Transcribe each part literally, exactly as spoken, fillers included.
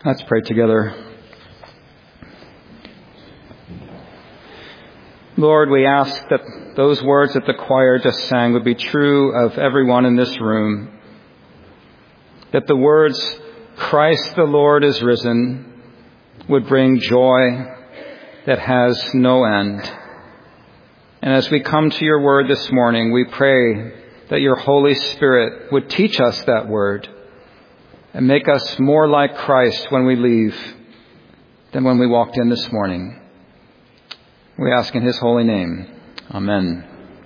Let's pray together. Lord, we ask that those words that the choir just sang would be true of everyone in this room. That the words, Christ the Lord is risen, would bring joy that has no end. And as we come to your word this morning, we pray that your Holy Spirit would teach us that word and make us more like Christ when we leave than when we walked in this morning. We ask in his holy name. Amen.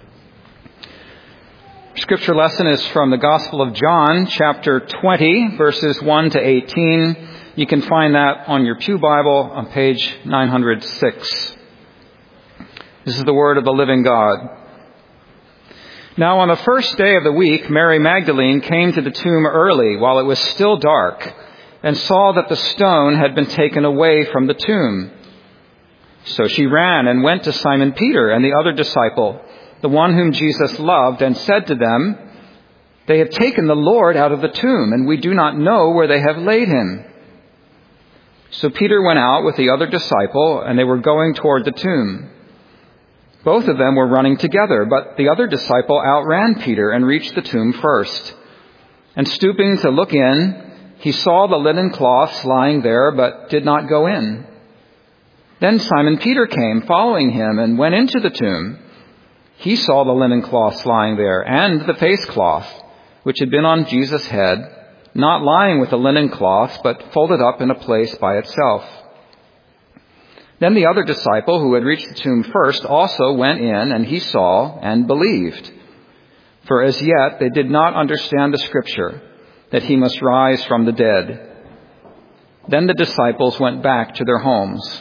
Scripture lesson is from the Gospel of John, chapter twenty, verses one to eighteen. You can find that on your pew Bible on page nine hundred six. This is the word of the living God. Now on the first day of the week, Mary Magdalene came to the tomb early while it was still dark and saw that the stone had been taken away from the tomb. So she ran and went to Simon Peter and the other disciple, the one whom Jesus loved, and said to them, "They have taken the Lord out of the tomb, and we do not know where they have laid him." So Peter went out with the other disciple, and they were going toward the tomb. Both of them were running together, but the other disciple outran Peter and reached the tomb first. And stooping to look in, he saw the linen cloths lying there, but did not go in. Then Simon Peter came, following him, and went into the tomb. He saw the linen cloths lying there, and the face cloth, which had been on Jesus' head, not lying with the linen cloth, but folded up in a place by itself. Then the other disciple, who had reached the tomb first, also went in, and he saw and believed. For as yet they did not understand the scripture, that he must rise from the dead. Then the disciples went back to their homes.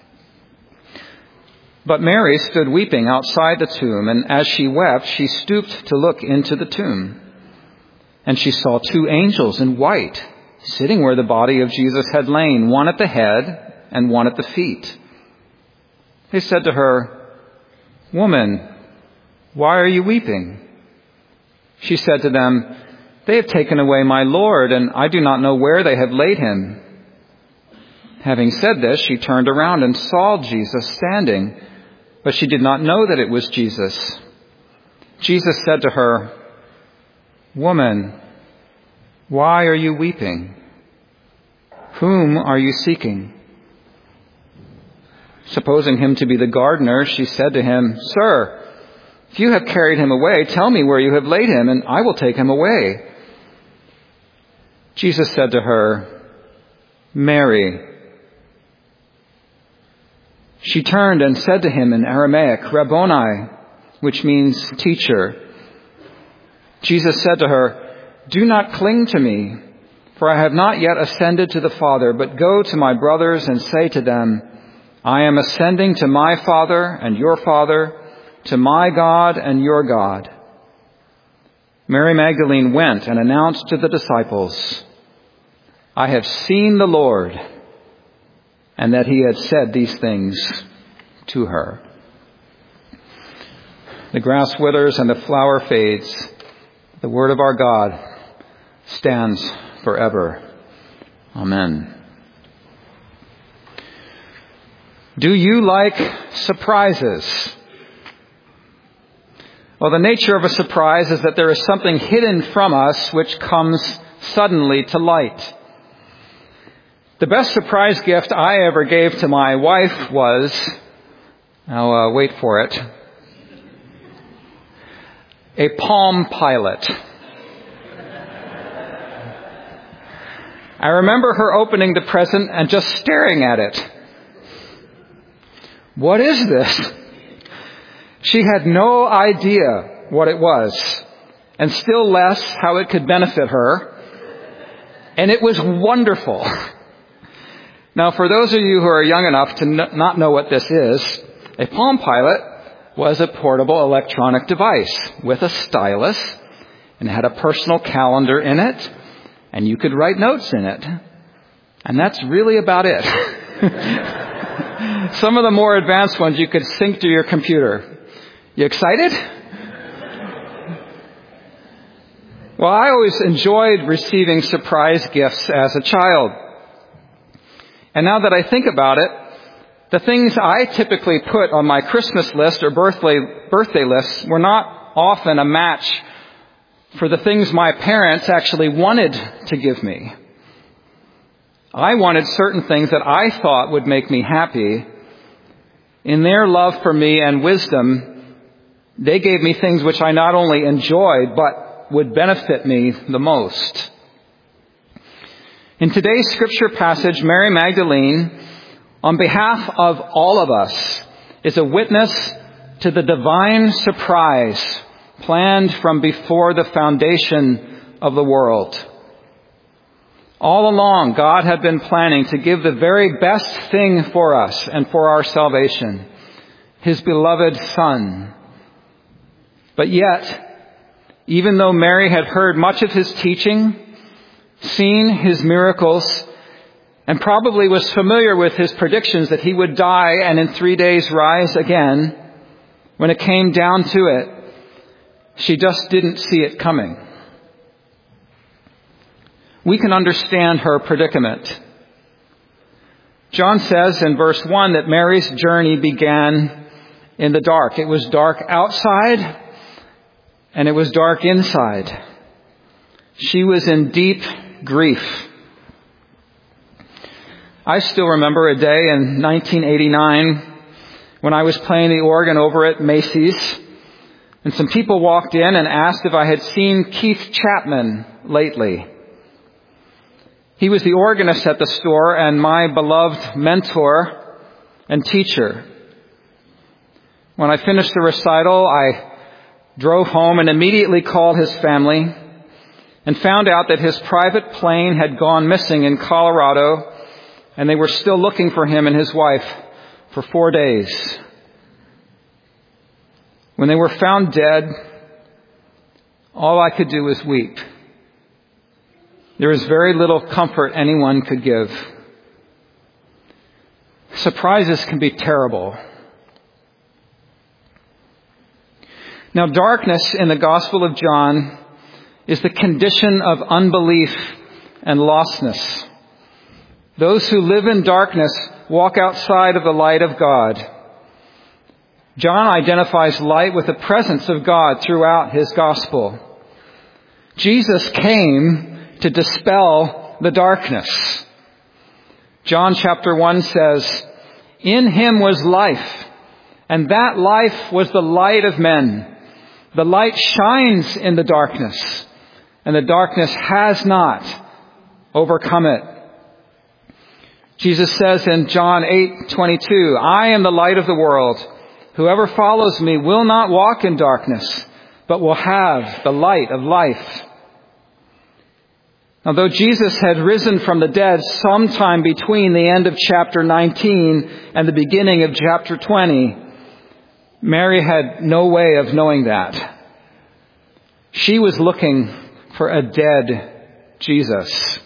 But Mary stood weeping outside the tomb, and as she wept, she stooped to look into the tomb. And she saw two angels in white, sitting where the body of Jesus had lain, one at the head and one at the feet. They said to her, "Woman, why are you weeping?" She said to them, "They have taken away my Lord, and I do not know where they have laid him." Having said this, she turned around and saw Jesus standing, but she did not know that it was Jesus. Jesus said to her, "Woman, why are you weeping? Whom are you seeking?" Supposing him to be the gardener, she said to him, "Sir, if you have carried him away, tell me where you have laid him, and I will take him away." Jesus said to her, "Mary." She turned and said to him in Aramaic, "Rabboni," which means teacher. Jesus said to her, "Do not cling to me, for I have not yet ascended to the Father, but go to my brothers and say to them, I am ascending to my Father and your Father, to my God and your God." Mary Magdalene went and announced to the disciples, "I have seen the Lord," and that he had said these things to her. The grass withers and the flower fades. The word of our God stands forever. Amen. Do you like surprises? Well, the nature of a surprise is that there is something hidden from us which comes suddenly to light. The best surprise gift I ever gave to my wife was, now uh, wait for it, a Palm Pilot. I remember her opening the present and just staring at it. "What is this?" She had no idea what it was, and still less how it could benefit her. And it was wonderful. Now, for those of you who are young enough to n- not know what this is, a Palm Pilot was a portable electronic device with a stylus, and had a personal calendar in it, and you could write notes in it. And that's really about it. Some of the more advanced ones you could sync to your computer. You excited? Well, I always enjoyed receiving surprise gifts as a child. And now that I think about it, the things I typically put on my Christmas list or birthday, birthday lists were not often a match for the things my parents actually wanted to give me. I wanted certain things that I thought would make me happy. In their love for me and wisdom, they gave me things which I not only enjoyed, but would benefit me the most. In today's scripture passage, Mary Magdalene, on behalf of all of us, is a witness to the divine surprise planned from before the foundation of the world. All along, God had been planning to give the very best thing for us and for our salvation, His beloved Son. But yet, even though Mary had heard much of His teaching, seen His miracles, and probably was familiar with His predictions that He would die and in three days rise again, when it came down to it, she just didn't see it coming. We can understand her predicament. John says in verse one that Mary's journey began in the dark. It was dark outside and it was dark inside. She was in deep grief. I still remember a day in nineteen eighty-nine when I was playing the organ over at Macy's, and some people walked in and asked if I had seen Keith Chapman lately. He was the organist at the store and my beloved mentor and teacher. When I finished the recital, I drove home and immediately called his family and found out that his private plane had gone missing in Colorado, and they were still looking for him and his wife for four days. When they were found dead, all I could do was weep. There was very little comfort anyone could give. Surprises can be terrible. Now, darkness in the Gospel of John is the condition of unbelief and lostness. Those who live in darkness walk outside of the light of God. John identifies light with the presence of God throughout his Gospel. Jesus came to dispel the darkness. John chapter one says, "In him was life, and that life was the light of men. The light shines in the darkness, and the darkness has not overcome it." Jesus says in John eight twenty-two, "I am the light of the world. Whoever follows me will not walk in darkness, but will have the light of life." Although Jesus had risen from the dead sometime between the end of chapter nineteen and the beginning of chapter twenty, Mary had no way of knowing that. She was looking for a dead Jesus.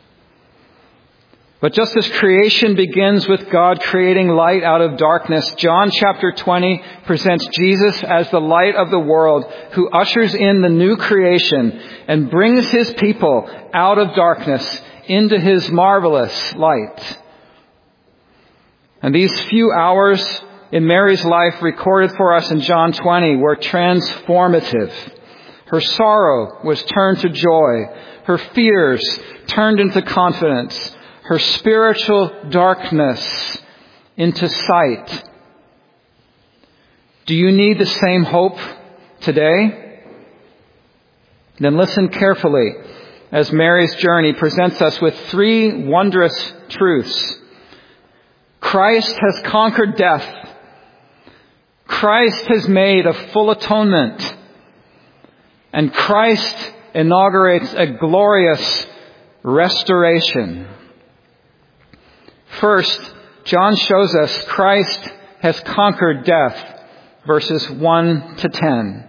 But just as creation begins with God creating light out of darkness, John chapter twenty presents Jesus as the light of the world who ushers in the new creation and brings his people out of darkness into his marvelous light. And these few hours in Mary's life recorded for us in John twenty were transformative. Her sorrow was turned to joy. Her fears turned into confidence. Her spiritual darkness into sight. Do you need the same hope today? Then listen carefully as Mary's journey presents us with three wondrous truths. Christ has conquered death. Christ has made a full atonement. And Christ inaugurates a glorious restoration. First, John shows us Christ has conquered death, verses one to ten.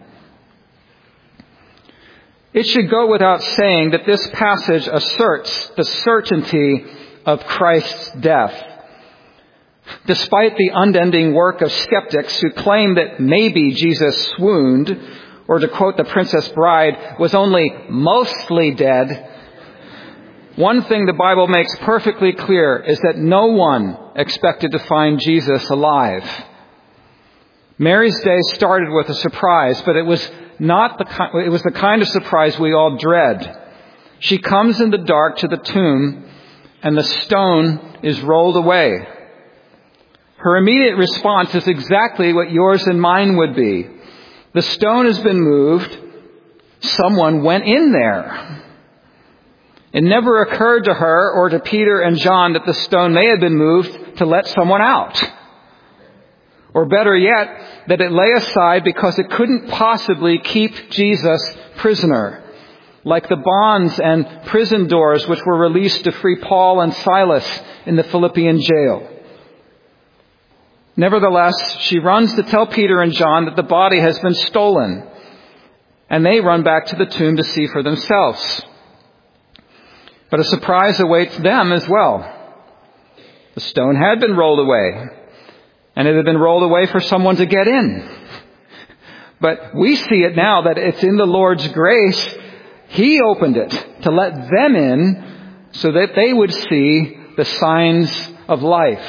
It should go without saying that this passage asserts the certainty of Christ's death. Despite the unending work of skeptics who claim that maybe Jesus swooned, or to quote the Princess Bride, was only mostly dead, One thing the Bible makes perfectly clear is that no one expected to find Jesus alive. Mary's day started with a surprise, but it was not the it was the kind of surprise we all dread. She comes in the dark to the tomb, and the stone is rolled away. Her immediate response is exactly what yours and mine would be. The stone has been moved. Someone went in there. It never occurred to her or to Peter and John that the stone may have been moved to let someone out. Or better yet, that it lay aside because it couldn't possibly keep Jesus prisoner, like the bonds and prison doors which were released to free Paul and Silas in the Philippian jail. Nevertheless, she runs to tell Peter and John that the body has been stolen, and they run back to the tomb to see for themselves. But a surprise awaits them as well. The stone had been rolled away, and it had been rolled away for someone to get in. But we see it now that it's in the Lord's grace. He opened it to let them in so that they would see the signs of life.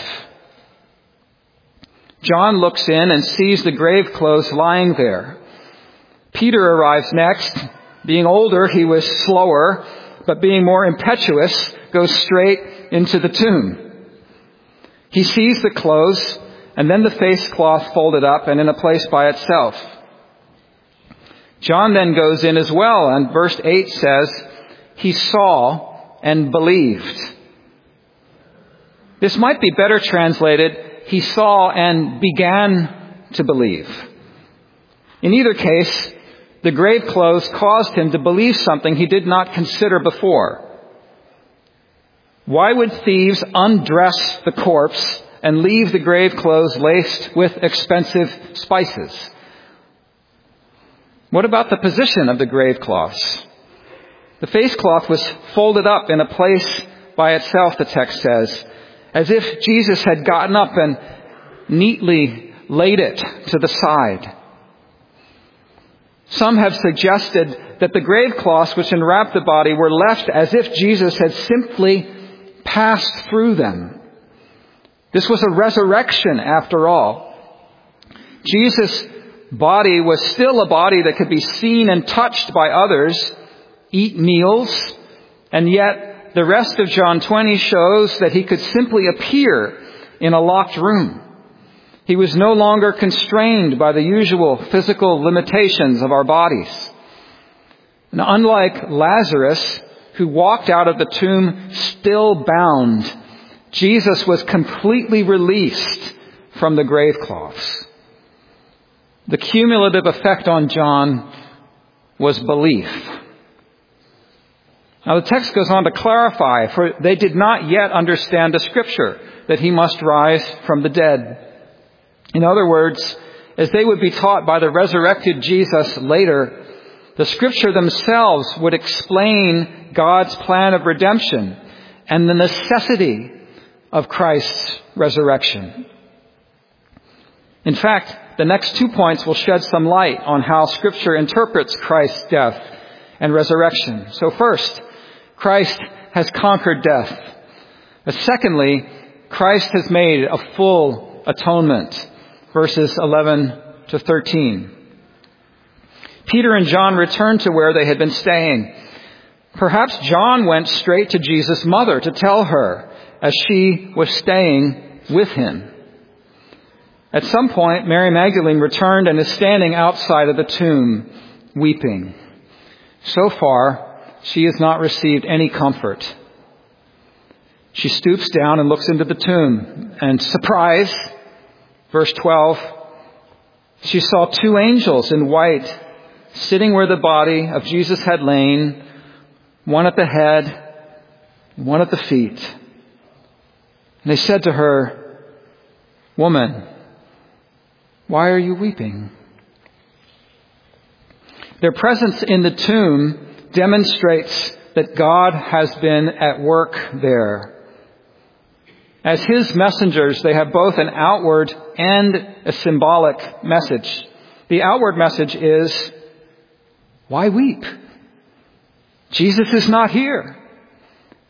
John looks in and sees the grave clothes lying there. Peter arrives next. Being older, he was slower, but being more impetuous, goes straight into the tomb. He sees the clothes and then the face cloth folded up and in a place by itself. John then goes in as well, and verse eight says, he saw and believed. This might be better translated, he saw and began to believe. In either case, the grave clothes caused him to believe something he did not consider before. Why would thieves undress the corpse and leave the grave clothes laced with expensive spices? What about the position of the grave cloths? The face cloth was folded up in a place by itself, the text says, as if Jesus had gotten up and neatly laid it to the side. Some have suggested that the grave cloths which enwrapped the body were left as if Jesus had simply passed through them. This was a resurrection after all. Jesus' body was still a body that could be seen and touched by others, eat meals, and yet the rest of John twenty shows that he could simply appear in a locked room. He was no longer constrained by the usual physical limitations of our bodies. And unlike Lazarus, who walked out of the tomb still bound, Jesus was completely released from the grave cloths. The cumulative effect on John was belief. Now the text goes on to clarify, for they did not yet understand the scripture that he must rise from the dead. In other words, as they would be taught by the resurrected Jesus later, the scripture themselves would explain God's plan of redemption and the necessity of Christ's resurrection. In fact, the next two points will shed some light on how scripture interprets Christ's death and resurrection. So first, Christ has conquered death. But secondly, Christ has made a full atonement. Verses eleven to thirteen. Peter and John returned to where they had been staying. Perhaps John went straight to Jesus' mother to tell her as she was staying with him. At some point, Mary Magdalene returned and is standing outside of the tomb, weeping. So far, she has not received any comfort. She stoops down and looks into the tomb, and surprise, verse twelve, she saw two angels in white sitting where the body of Jesus had lain, one at the head, one at the feet. And they said to her, "Woman, why are you weeping?" Their presence in the tomb demonstrates that God has been at work there. As his messengers, they have both an outward and a symbolic message. The outward message is, why weep? Jesus is not here.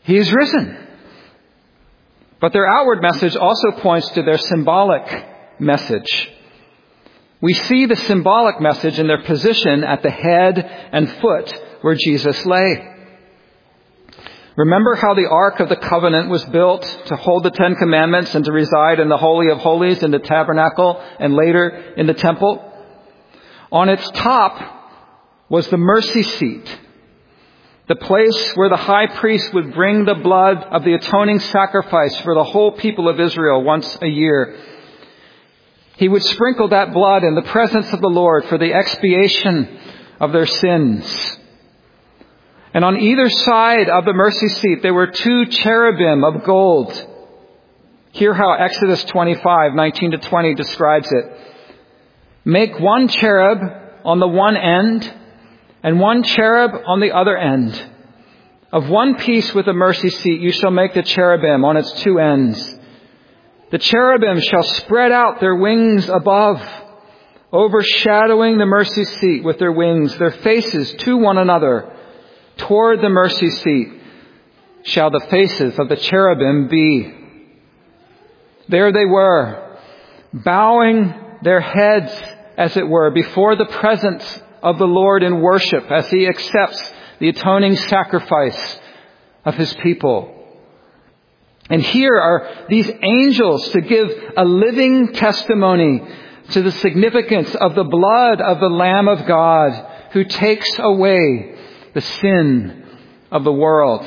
He is risen. But their outward message also points to their symbolic message. We see the symbolic message in their position at the head and foot where Jesus lay. Remember how the Ark of the Covenant was built to hold the Ten Commandments and to reside in the Holy of Holies, in the tabernacle, and later in the temple? On its top was the mercy seat, the place where the high priest would bring the blood of the atoning sacrifice for the whole people of Israel once a year. He would sprinkle that blood in the presence of the Lord for the expiation of their sins. And on either side of the mercy seat, there were two cherubim of gold. Hear how Exodus twenty-five, nineteen to twenty describes it. Make one cherub on the one end and one cherub on the other end. Of one piece with the mercy seat, you shall make the cherubim on its two ends. The cherubim shall spread out their wings above, overshadowing the mercy seat with their wings, their faces to one another. Toward the mercy seat shall the faces of the cherubim be. There they were, bowing their heads, as it were, before the presence of the Lord in worship as He accepts the atoning sacrifice of His people. And here are these angels to give a living testimony to the significance of the blood of the Lamb of God who takes away the sin of the world.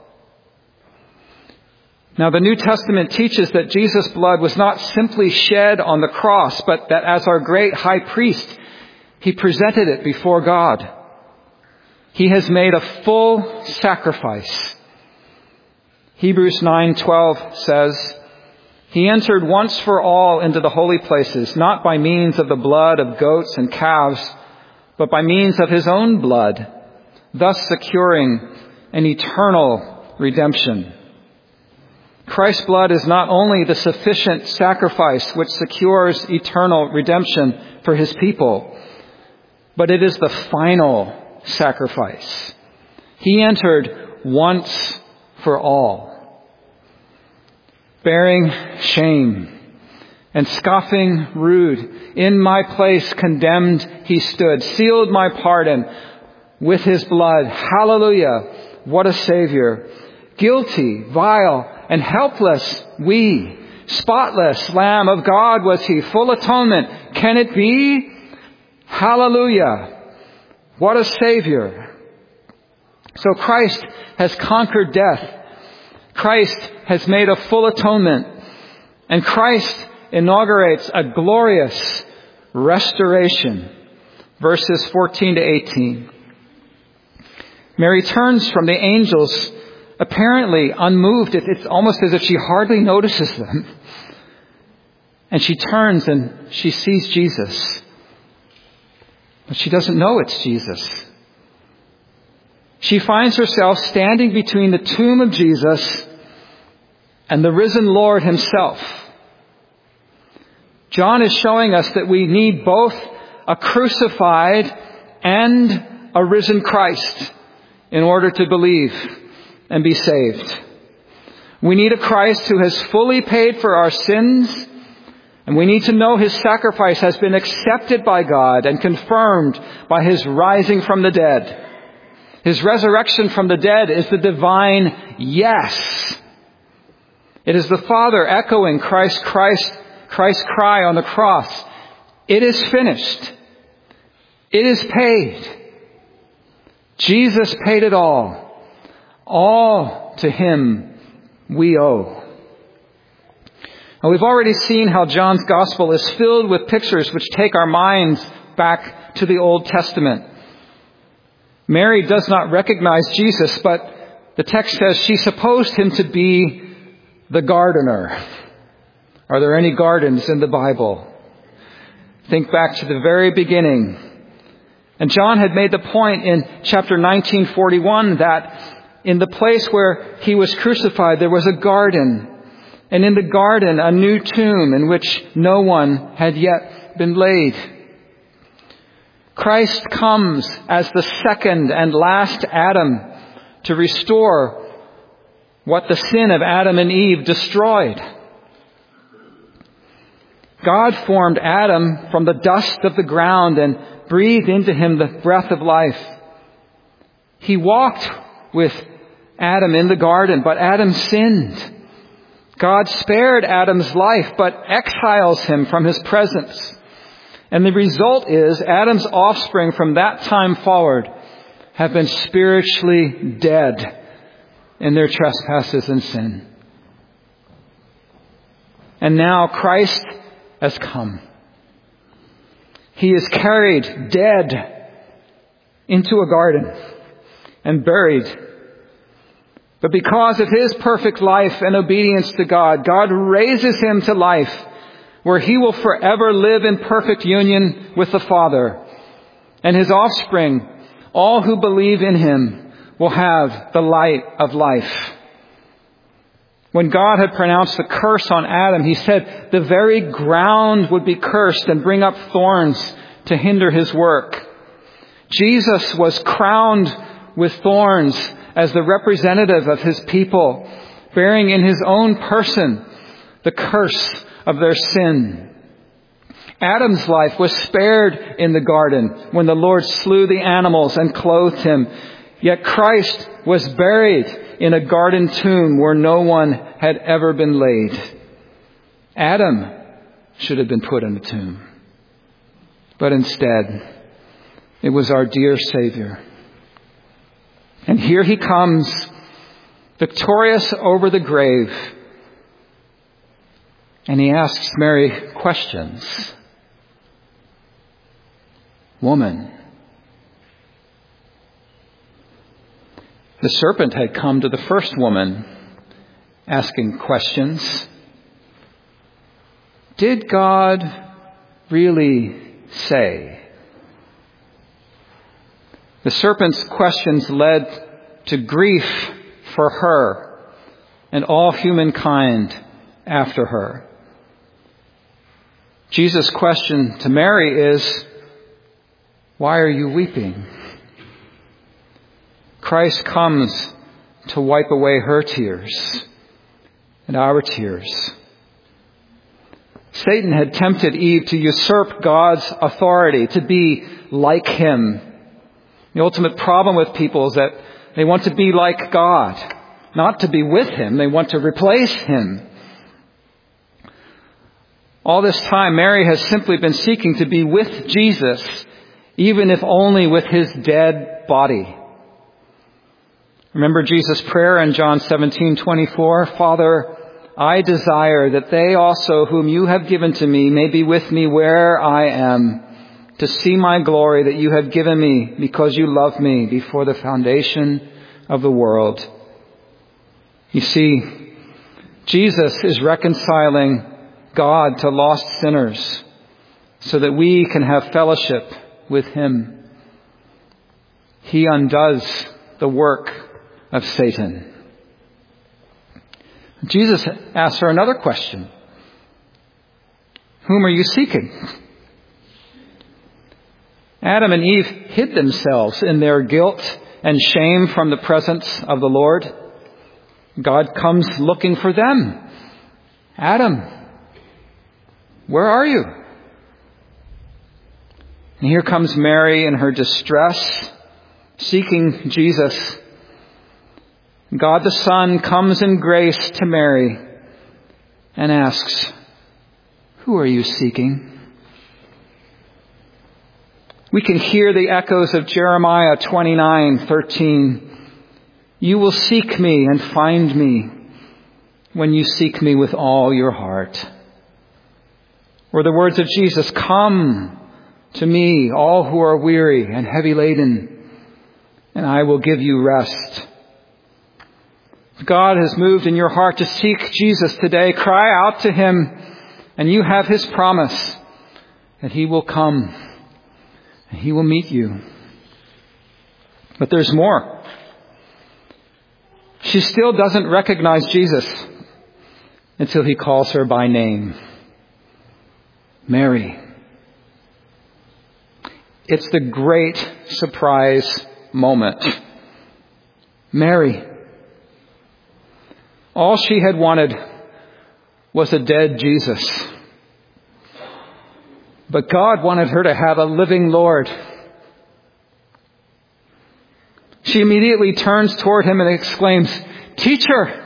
Now, the New Testament teaches that Jesus' blood was not simply shed on the cross, but that as our great high priest, He presented it before God. He has made a full sacrifice. Hebrews nine twelve says, He entered once for all into the holy places, not by means of the blood of goats and calves, but by means of His own blood, thus securing an eternal redemption. Christ's blood is not only the sufficient sacrifice which secures eternal redemption for His people, but it is the final sacrifice. He entered once for all, bearing shame and scoffing rude. In my place condemned He stood, sealed my pardon with His blood. Hallelujah. What a Savior. Guilty, vile, and helpless we. Spotless Lamb of God was He. Full atonement. Can it be? Hallelujah. What a Savior. So Christ has conquered death. Christ has made a full atonement. And Christ inaugurates a glorious restoration. Verses fourteen to eighteen. Mary turns from the angels, apparently unmoved. It's almost as if she hardly notices them. And she turns and she sees Jesus. But she doesn't know it's Jesus. She finds herself standing between the tomb of Jesus and the risen Lord Himself. John is showing us that we need both a crucified and a risen Christ in order to believe and be saved. We need a Christ who has fully paid for our sins, and we need to know His sacrifice has been accepted by God and confirmed by His rising from the dead. His resurrection from the dead is the divine yes. It is the Father echoing Christ, Christ, Christ's cry on the cross. It is finished. It is paid. Jesus paid it all. All to Him we owe. Now, we've already seen how John's Gospel is filled with pictures which take our minds back to the Old Testament. Mary does not recognize Jesus, but the text says she supposed Him to be the gardener. Are there any gardens in the Bible? Think back to the very beginning. And John had made the point in chapter nineteen forty-one that in the place where He was crucified, there was a garden. And in the garden, a new tomb in which no one had yet been laid. Christ comes as the second and last Adam to restore what the sin of Adam and Eve destroyed. God formed Adam from the dust of the ground and breathed into him the breath of life. He walked with Adam in the garden, but Adam sinned. God spared Adam's life, but exiles him from his presence. And the result is Adam's offspring from that time forward have been spiritually dead in their trespasses and sin. And now Christ has come. He is carried dead into a garden and buried. But because of his perfect life and obedience to God, God raises him to life where he will forever live in perfect union with the Father. And his offspring, all who believe in him, will have the light of life. When God had pronounced the curse on Adam, he said the very ground would be cursed and bring up thorns to hinder his work. Jesus was crowned with thorns as the representative of his people, bearing in his own person the curse of their sin. Adam's life was spared in the garden when the Lord slew the animals and clothed him. Yet Christ was buried in a garden tomb where no one had ever been laid. Adam should have been put in a tomb. But instead, it was our dear Savior. And here he comes, victorious over the grave. And he asks Mary questions. Woman. The serpent had come to the first woman, asking questions. Did God really say? The serpent's questions led to grief for her and all humankind after her. Jesus' question to Mary is, why are you weeping? Christ comes to wipe away her tears and our tears. Satan had tempted Eve to usurp God's authority, to be like him. The ultimate problem with people is that they want to be like God, not to be with him. They want to replace him. All this time, Mary has simply been seeking to be with Jesus, even if only with his dead body. Remember Jesus' prayer in John seventeen twenty-four, Father, I desire that they also whom you have given to me may be with me where I am, to see my glory that you have given me because you loved me before the foundation of the world. You see, Jesus is reconciling God to lost sinners so that we can have fellowship with him. He undoes the work of Satan. Jesus asks her another question. Whom are you seeking? Adam and Eve hid themselves in their guilt and shame from the presence of the Lord. God comes looking for them. Adam, where are you? And here comes Mary in her distress, seeking Jesus. God the Son comes in grace to Mary and asks, who are you seeking? We can hear the echoes of Jeremiah twenty-nine thirteen. You will seek me and find me when you seek me with all your heart. Or the words of Jesus, come to me, all who are weary and heavy laden, and I will give you rest. If God has moved in your heart to seek Jesus today, cry out to him, and you have his promise that he will come and he will meet you. But there's more. She still doesn't recognize Jesus until he calls her by name. Mary. It's the great surprise moment. Mary. All she had wanted was a dead Jesus. But God wanted her to have a living Lord. She immediately turns toward him and exclaims, "Teacher!"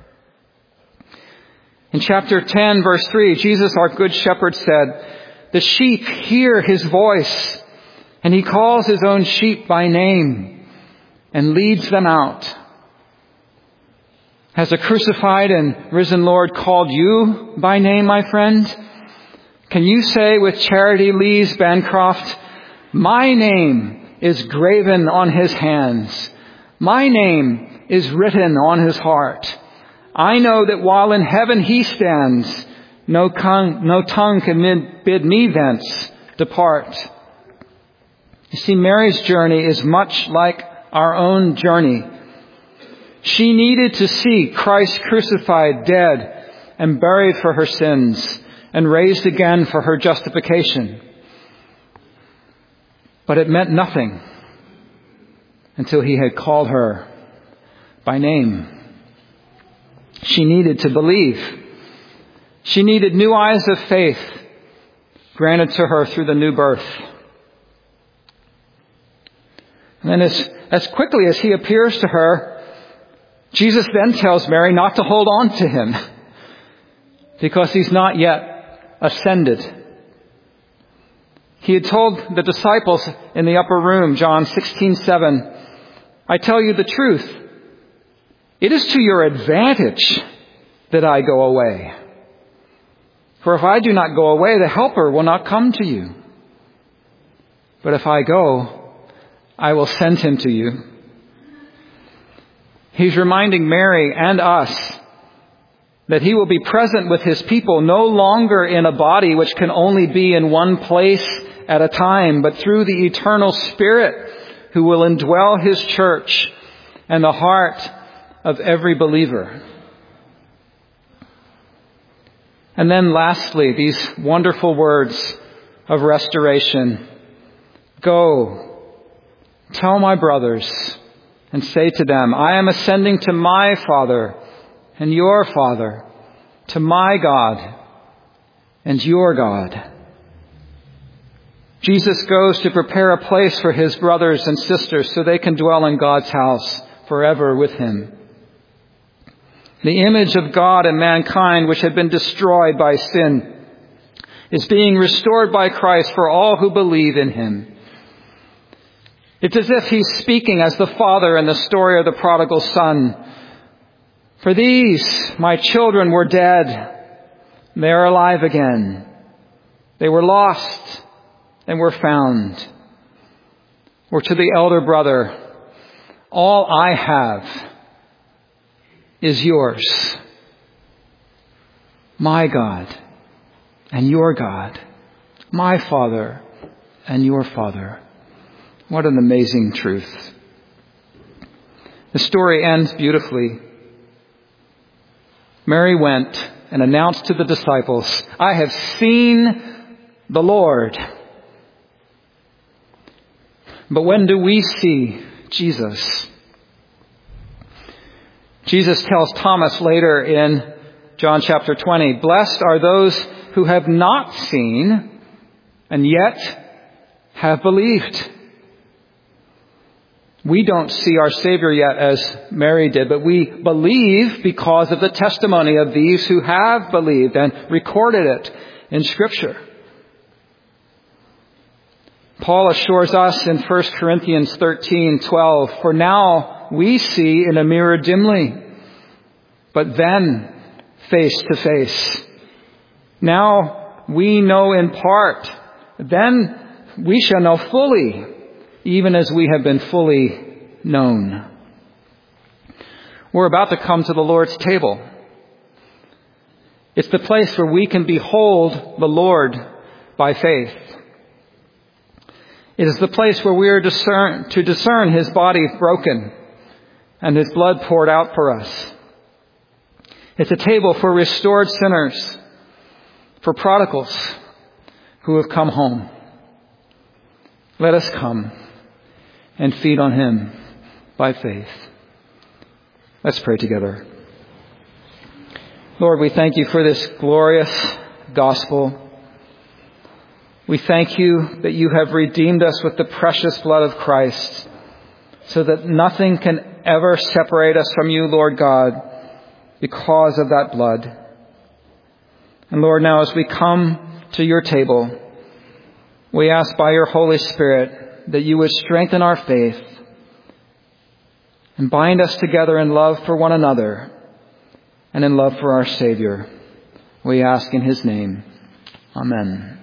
In chapter ten, verse three, Jesus, our good shepherd, said, "The sheep hear his voice, and he calls his own sheep by name and leads them out." Has the crucified and risen Lord called you by name, my friend? Can you say with Charity Lees Bancroft, "My name is graven on his hands. My name is written on his heart. I know that while in heaven he stands, no tongue, no tongue can bid me thence depart." You see, Mary's journey is much like our own journey. She needed to see Christ crucified, dead, and buried for her sins, and raised again for her justification. But it meant nothing until he had called her by name. She needed to believe. She needed new eyes of faith granted to her through the new birth. And then as, as quickly as he appears to her, Jesus then tells Mary not to hold on to him because he's not yet ascended. He had told the disciples in the upper room, John sixteen seven, "I tell you the truth. It is to your advantage that I go away. For if I do not go away, the Helper will not come to you. But if I go, I will send him to you." He's reminding Mary and us that he will be present with his people no longer in a body which can only be in one place at a time, but through the eternal Spirit who will indwell his church and the heart of every believer. And then lastly, these wonderful words of restoration. "Go, tell my brothers, and say to them, I am ascending to my Father and your Father, to my God and your God." Jesus goes to prepare a place for his brothers and sisters so they can dwell in God's house forever with him. The image of God and mankind, which had been destroyed by sin, is being restored by Christ for all who believe in him. It's as if he's speaking as the father in the story of the prodigal son. "For these, my children, were dead. They are alive again. They were lost and were found." Or to the elder brother, "All I have is yours. My God and your God. My Father and your Father." What an amazing truth. The story ends beautifully. Mary went and announced to the disciples, "I have seen the Lord." But when do we see Jesus? Jesus tells Thomas later in John chapter twenty, "Blessed are those who have not seen and yet have believed." We don't see our Savior yet as Mary did, but we believe because of the testimony of these who have believed and recorded it in Scripture. Paul assures us in First Corinthians thirteen twelve, "For now we see in a mirror dimly, but then face to face. Now we know in part, then we shall know fully, even as we have been fully known." We're about to come to the Lord's table. It's the place where we can behold the Lord by faith. It is the place where we are discern, to discern his body broken and his blood poured out for us. It's a table for restored sinners, for prodigals who have come home. Let us come and feed on him by faith. Let's pray together. Lord, we thank you for this glorious gospel. We thank you that you have redeemed us with the precious blood of Christ, so that nothing can ever separate us from you, Lord God, because of that blood. And Lord, now as we come to your table, we ask by your Holy Spirit that you would strengthen our faith and bind us together in love for one another and in love for our Savior. We ask in his name. Amen.